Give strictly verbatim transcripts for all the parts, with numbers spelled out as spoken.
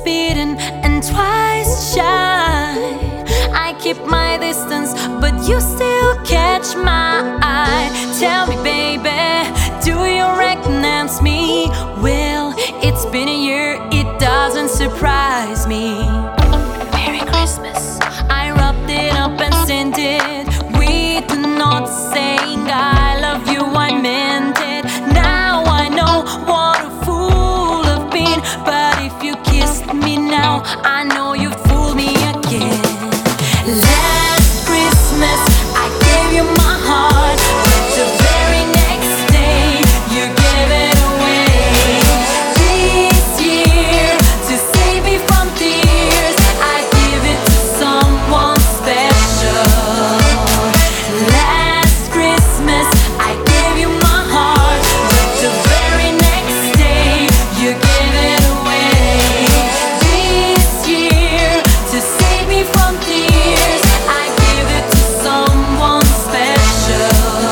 beaten and twice shy. I keep my distance, but you still catch my eye. Tell me, baby, do you recognize me? Well, it's been a year, it doesn't surprise me. Merry Christmas. I wrapped it up and sent it with a note saying I love you, I meant it. Now I know what a fool I've been, but if you kissed me now, I know you'd fool me again. Last Christmas I gave you my heart, but the very next day you gave it away. This year, to save me from tears, I give it to someone special. Last Christmas I gave you my heart, but the very next day you gave it away. This year, to save me from tears, I give it to someone special.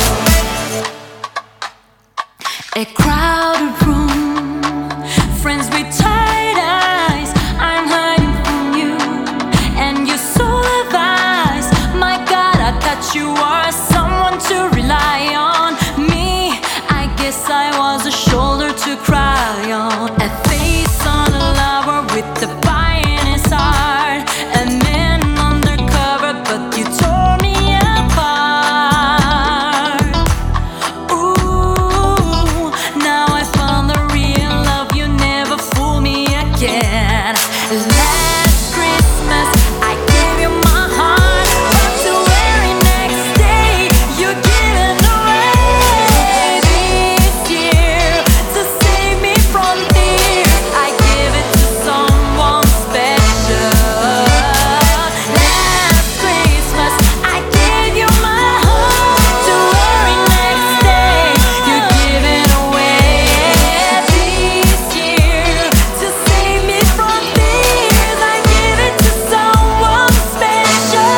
A crowded room, friends with tired eyes. I'm hiding from you, and you're so advised. My God, I thought you were someone to rely on. Me, I guess I was a shoulder to cry on. A face on a lover with the fire in his heart. A man undercover, but you tore me apart. Ooh, now I found the real love, you never fool me again. Last Christmas I gave you my heart, but the very next day you give it away. This year, to save me from tears, I give it to someone special. Last Christmas I gave you my heart, the very next day you give it away. This year, to save me from tears, I give it to someone special.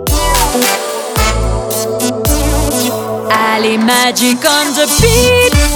Ali Magic on the beat.